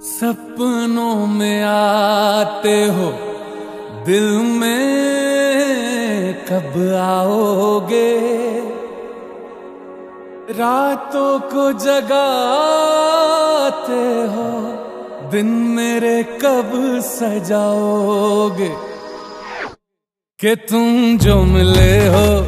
सपनों में आते हो, दिल में कब आओगे? रातों को जगाते हो, दिन मेरे कब सजाओगे? कि तुम जो मिले हो